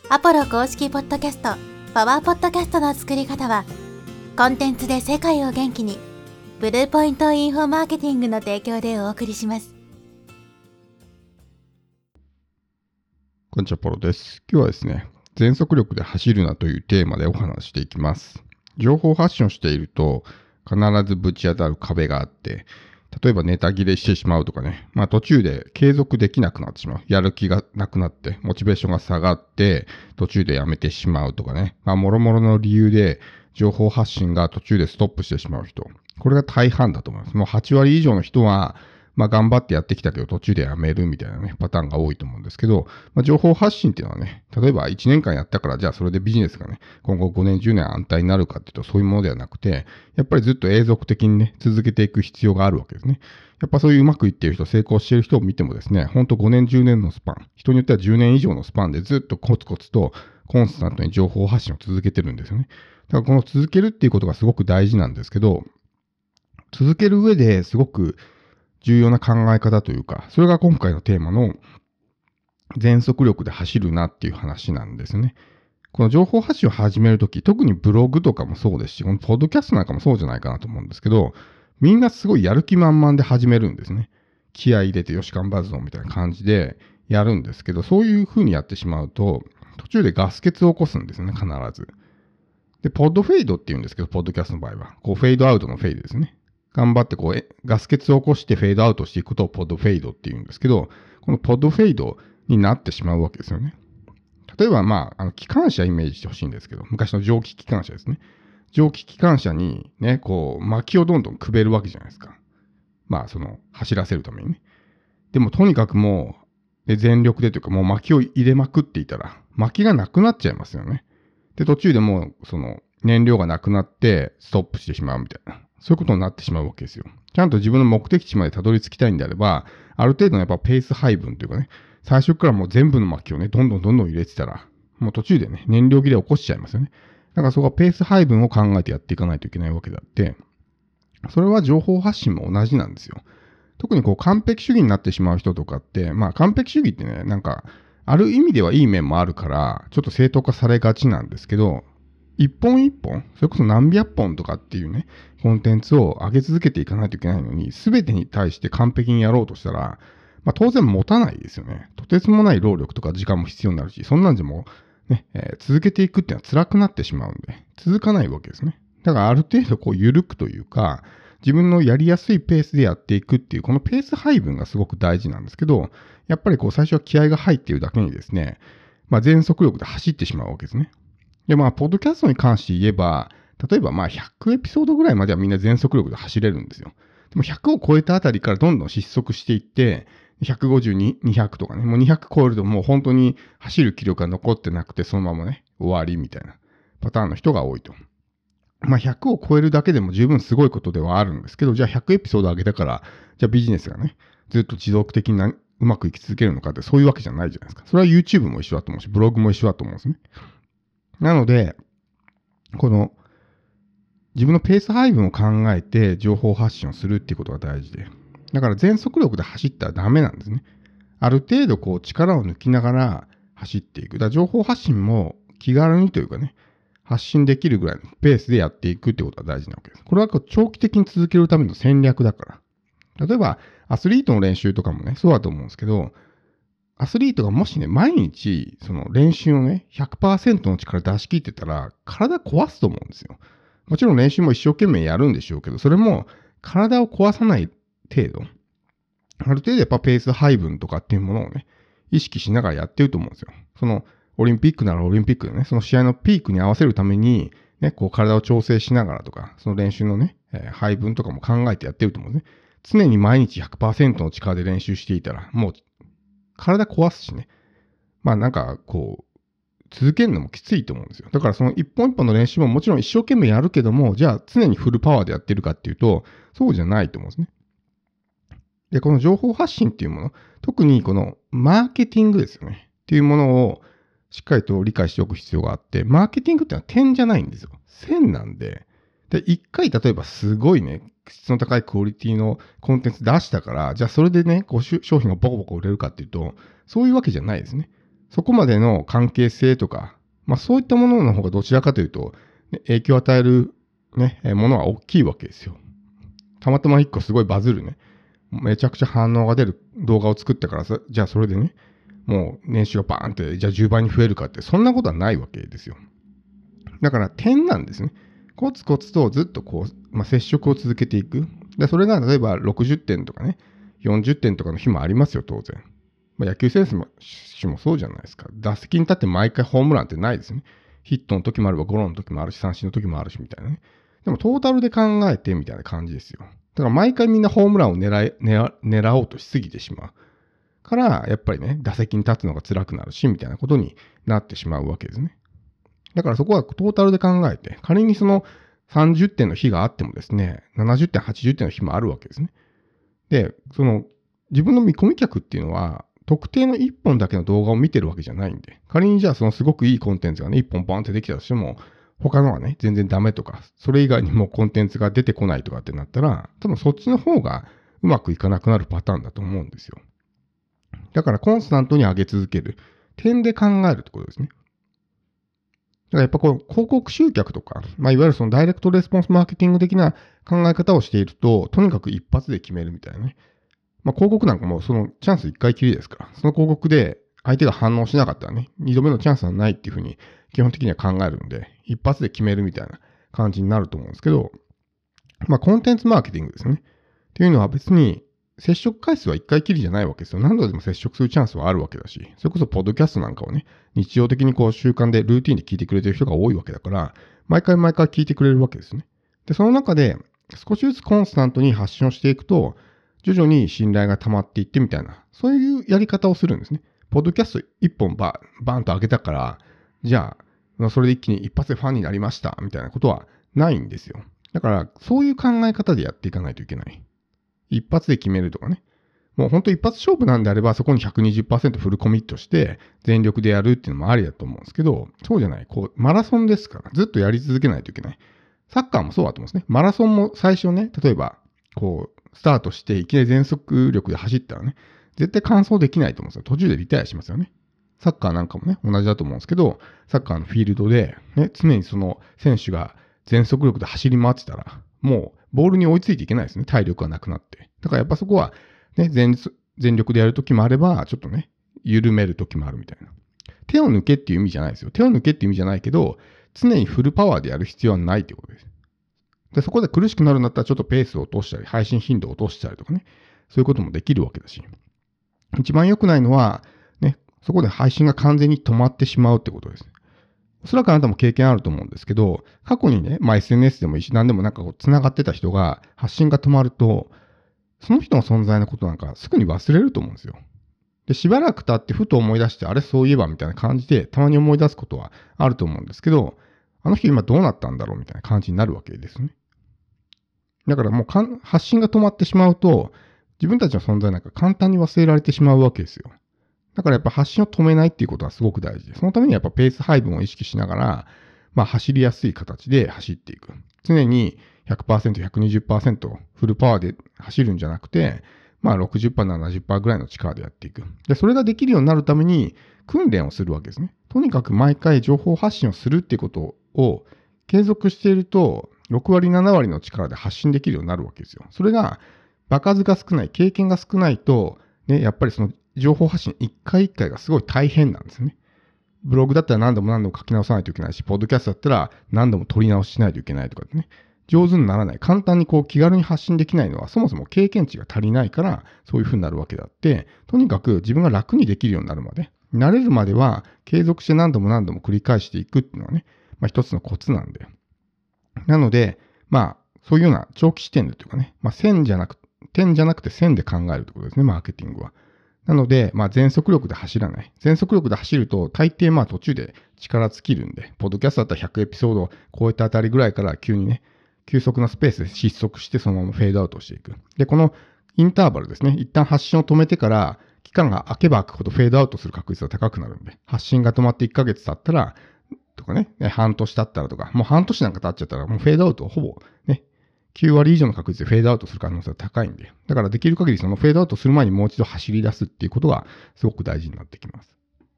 アポロ公式ポッドキャスト、パワーポッドキャストの作り方は、コンテンツで世界を元気に、ブルーポイントインフォマーケティングの提供でお送りします。 こんにちは、ポロです。今日はですね、全速力で走るなというテーマでお話していきます。情報発信をしていると、必ずぶち当たる壁があって、例えばネタ切れしてしまうとかね、途中で継続できなくなってしまう。やる気がなくなって、モチベーションが下がって、途中でやめてしまうとかね、もろもろの理由で情報発信が途中でストップしてしまう人。これが大半だと思います。もう8割以上の人は、頑張ってやってきたけど途中でやめるみたいなね、パターンが多いと思うんですけど、情報発信っていうのはね、例えば1年間やったから、じゃあそれでビジネスがね、今後5年、10年安泰になるかっていうとそういうものではなくて、やっぱりずっと永続的にね、続けていく必要があるわけですね。やっぱそういううまくいっている人、成功している人を見てもですね、ほんと5年、10年のスパン、人によっては10年以上のスパンでずっとコツコツとコンスタントに情報発信を続けてるんですよね。だからこの続けるっていうことがすごく大事なんですけど、続ける上ですごく重要な考え方というか、それが今回のテーマの全速力で走るなっていう話なんですね。この情報発信を始めるとき、特にブログとかもそうですし、このポッドキャストなんかもそうじゃないかなと思うんですけど、みんなすごいやる気満々で始めるんですね。気合い入れてよし頑張るぞみたいな感じでやるんですけど、そういう風にやってしまうと、途中でガス欠を起こすんですね、必ず。で、ポッドフェイドって言うんですけど、ポッドキャストの場合は。フェードアウトのフェイドですね。頑張ってガス欠を起こしてフェードアウトしていくことをポッドフェイドって言うんですけど、このポッドフェイドになってしまうわけですよね。例えば機関車イメージしてほしいんですけど、昔の蒸気機関車ですね。蒸気機関車にね、薪をどんどんくべるわけじゃないですか。走らせるためにね。でもとにかくもう、全力でというかもう薪を入れまくっていたら、薪がなくなっちゃいますよね。で、途中でもう、燃料がなくなってストップしてしまうみたいな。そういうことになってしまうわけですよ。ちゃんと自分の目的地までたどり着きたいんであれば、ある程度のやっぱペース配分というかね、最初からもう全部の薪をね、どんどん入れてたら、もう途中でね、燃料切れを起こしちゃいますよね。だからそこはペース配分を考えてやっていかないといけないわけであって、それは情報発信も同じなんですよ。特に完璧主義になってしまう人とかって、完璧主義ってね、ある意味ではいい面もあるから、ちょっと正当化されがちなんですけど、一本一本、それこそ何百本とかっていうね、コンテンツを上げ続けていかないといけないのに、すべてに対して完璧にやろうとしたら、当然持たないですよね。とてつもない労力とか時間も必要になるし、そんなんじゃもう、ね、続けていくっていうのは辛くなってしまうんで、続かないわけですね。だからある程度緩くというか、自分のやりやすいペースでやっていくっていう、このペース配分がすごく大事なんですけど、やっぱり最初は気合が入っているだけにですね、全速力で走ってしまうわけですね。で、ポッドキャストに関して言えば、例えば100エピソードぐらいまではみんな全速力で走れるんですよ。でも100を超えたあたりからどんどん失速していって、150、200とかね、もう200超えるともう本当に走る気力が残ってなくて、そのままね、終わりみたいなパターンの人が多いと。100を超えるだけでも十分すごいことではあるんですけど、じゃあ100エピソード上げたから、じゃあビジネスがね、ずっと持続的にうまくいき続けるのかってそういうわけじゃないじゃないですか。それは YouTube も一緒だと思うし、ブログも一緒だと思うんですね。なので、自分のペース配分を考えて情報発信をするっていうことが大事で。だから全速力で走ったらダメなんですね。ある程度力を抜きながら走っていく。だから情報発信も気軽にというかね、発信できるぐらいのペースでやっていくってことが大事なわけです。これは長期的に続けるための戦略だから。例えば、アスリートの練習とかもね、そうだと思うんですけど、アスリートがもしね、毎日、練習をね、100% の力出し切ってたら、体壊すと思うんですよ。もちろん練習も一生懸命やるんでしょうけど、それも体を壊さない程度、ある程度やっぱペース配分とかっていうものをね、意識しながらやってると思うんですよ。オリンピックならオリンピックでね、その試合のピークに合わせるために、ね、体を調整しながらとか、その練習のね、配分とかも考えてやってると思うんですね。常に毎日 100% の力で練習していたら、もう体壊すしね。続けるのもきついと思うんですよ。だからその一本一本の練習ももちろん一生懸命やるけども、じゃあ常にフルパワーでやってるかっていうと、そうじゃないと思うんですね。で、この情報発信っていうもの、特にこのマーケティングですよね。っていうものをしっかりと理解しておく必要があって、マーケティングってのは点じゃないんですよ。線なんで、一回例えばすごいね、質の高いクオリティのコンテンツ出したから、じゃあそれでね、商品がボコボコ売れるかっていうと、そういうわけじゃないですね。 そこまでの関係性とか、そういったものの方がどちらかというと、ね、影響を与える、ね、ものは大きいわけですよ。たまたま一個すごいバズるね、めちゃくちゃ反応が出る動画を作ったからじゃあそれでね、もう年収がバーンって、じゃあ10倍に増えるかって、そんなことはないわけですよ。だから点なんですね。コツコツとずっと接触を続けていく。で、それが例えば60点とかね、40点とかの日もありますよ、当然。野球選手もそうじゃないですか。打席に立って毎回ホームランってないですね。ヒットの時もあればゴロの時もあるし、三振の時もあるしみたいなね。でもトータルで考えてみたいな感じですよ。だから毎回みんなホームランを狙おうとしすぎてしまう。から、やっぱりね、打席に立つのが辛くなるし、みたいなことになってしまうわけですね。だからそこはトータルで考えて、仮にその30点の日があってもですね、70点、80点の日もあるわけですね。で、自分の見込み客っていうのは、特定の1本だけの動画を見てるわけじゃないんで、仮にじゃあそのすごくいいコンテンツがね、1本バンってできたとしても、他のはね、全然ダメとか、それ以外にもコンテンツが出てこないとかってなったら、多分そっちの方がうまくいかなくなるパターンだと思うんですよ。だからコンスタントに上げ続ける。点で考えるってことですね。だからやっぱ広告集客とか、いわゆるそのダイレクトレスポンスマーケティング的な考え方をしていると、とにかく一発で決めるみたいなね。広告なんかもそのチャンス1回きりですから、その広告で相手が反応しなかったらね、2度目のチャンスはないっていうふうに基本的には考えるので、一発で決めるみたいな感じになると思うんですけど、コンテンツマーケティングですね。っていうのは別に接触回数は1回きりじゃないわけですよ。何度でも接触するチャンスはあるわけだし、それこそポッドキャストなんかをね、日常的に習慣でルーティンで聞いてくれてる人が多いわけだから、毎回聞いてくれるわけですね。で、その中で少しずつコンスタントに発信をしていくと、徐々に信頼が溜まっていってみたいな、そういうやり方をするんですね。ポッドキャスト1本バーンと上げたから、じゃあ、それで一気に一発でファンになりました、みたいなことはないんですよ。だから、そういう考え方でやっていかないといけない。一発で決めるとかね。もう本当一発勝負なんであれば、そこに 120% フルコミットして全力でやるっていうのもありだと思うんですけど、そうじゃない。マラソンですから、ずっとやり続けないといけない。サッカーもそうだと思うんですね。マラソンも最初ね、例えば、スタートしていきなり全速力で走ったらね、絶対完走できないと思うんですよ。途中でリタイアしますよね。サッカーなんかもね、同じだと思うんですけど、サッカーのフィールドで、ね、常にその選手が全速力で走り回ってたら、もうボールに追いついていけないですね。体力がなくなって。だからやっぱそこは、ね、全力でやるときもあれば、ちょっとね、緩めるときもあるみたいな。手を抜けっていう意味じゃないですよ。手を抜けっていう意味じゃないけど、常にフルパワーでやる必要はないってことです。で、そこで苦しくなるんだったらちょっとペースを落としたり、配信頻度を落としたりとかね、そういうこともできるわけだし。一番良くないのは、ね、そこで配信が完全に止まってしまうってことです。おそらくあなたも経験あると思うんですけど、過去にね、SNS でもいいし、何でも繋がってた人が発信が止まると、その人の存在のことなんかすぐに忘れると思うんですよ。で、しばらく経ってふと思い出して、あれそういえばみたいな感じで、たまに思い出すことはあると思うんですけど、あの人今どうなったんだろうみたいな感じになるわけですね。だからもう発信が止まってしまうと、自分たちの存在なんか簡単に忘れられてしまうわけですよ。だからやっぱ発信を止めないっていうことはすごく大事で、そのためにやっぱペース配分を意識しながら、走りやすい形で走っていく。常に 100%、120% フルパワーで走るんじゃなくて、60%、70% ぐらいの力でやっていく。で、それができるようになるために訓練をするわけですね。とにかく毎回情報発信をするっていうことを継続していると、6割、7割の力で発信できるようになるわけですよ。それが、場数が少ない、経験が少ないと、ね、やっぱりその情報発信一回一回がすごい大変なんですね。ブログだったら何度も書き直さないといけないし、ポッドキャストだったら何度も取り直ししないといけないとかね。上手にならない。簡単に気軽に発信できないのは、そもそも経験値が足りないから、そういう風になるわけであって、とにかく自分が楽にできるようになるまで、慣れるまでは継続して何度も繰り返していくっていうのはね、一つのコツなんで。なので、そういうような長期視点でというかね、点じゃなくて線で考えるってことですね、マーケティングは。なので、全速力で走らない。全速力で走ると、大抵途中で力尽きるんで、ポッドキャストだったら100エピソードを超えたあたりぐらいから急にね、急速なスペースで失速してそのままフェードアウトしていく。で、このインターバルですね、一旦発信を止めてから、期間が空けば空くほどフェードアウトする確率が高くなるんで、発信が止まって1ヶ月経ったら、とかね、半年経ったらとか、もう半年なんか経っちゃったら、もうフェードアウトほぼね、9割以上の確率でフェードアウトする可能性が高いんで、だからできる限りそのフェードアウトする前にもう一度走り出すっていうことがすごく大事になってきます。